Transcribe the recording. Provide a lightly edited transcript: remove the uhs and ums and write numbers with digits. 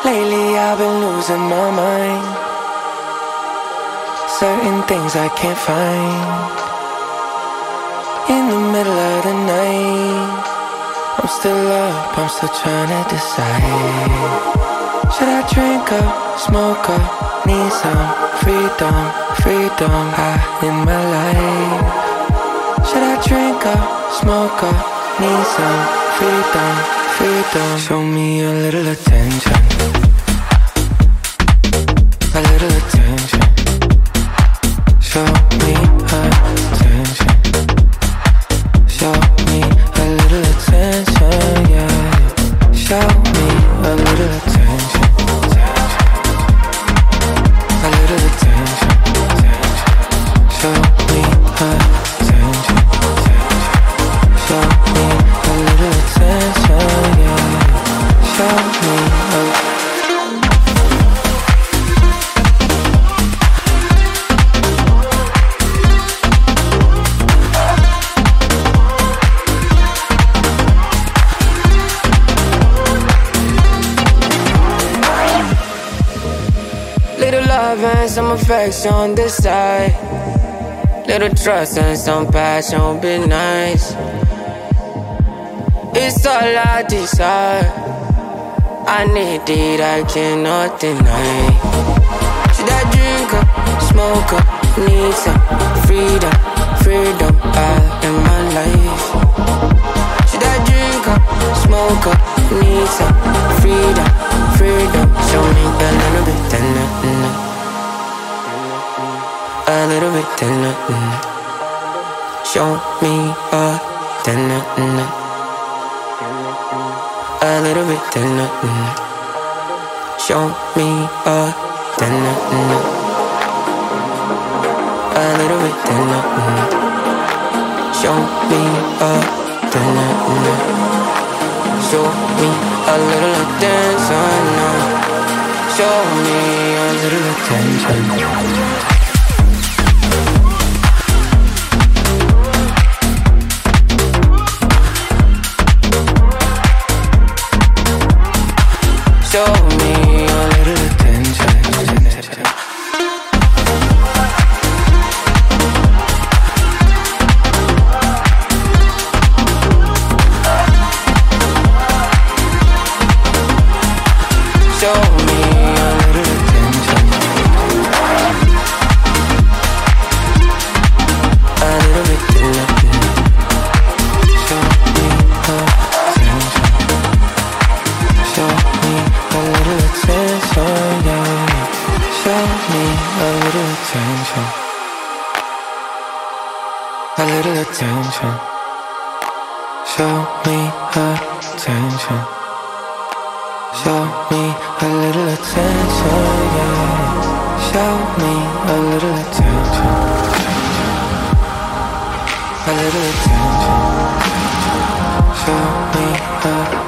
Lately I've been losing my mind. Certain things I can't find. In the middle of the night, I'm still up, I'm still trying to decide. Should I drink up, smoke up, need some freedom, freedom high in my life? Should I drink up, smoke up, need some freedom, freedom? Show me a little attention, a little attention. Show me attention, show me a little attention, yeah. Show me a little attention, a little attention. Show me attention, show me a little attention, yeah. Show me a love and some affection this side. Little trust and some passion would be nice. It's all I desire. I need it, I cannot deny. Should I drink up, smoke up, need some freedom, freedom out in my life? Should I drink up, smoke up, need some freedom, freedom? Show me a little bit tonight. A little bit tonight. Show me a tonight. A little bit tonight. Show me a tonight. A little bit tonight. Show me a tonight. Show me a little attention now. Show me a little attention. Show me a little attention. Show me a little attention. A little bit tonight. Show me attention. Show me a little attention, yeah. Show me a little attention. A little attention. Show me attention. Show me a little attention, yeah. Show me a little attention. A little attention. Show me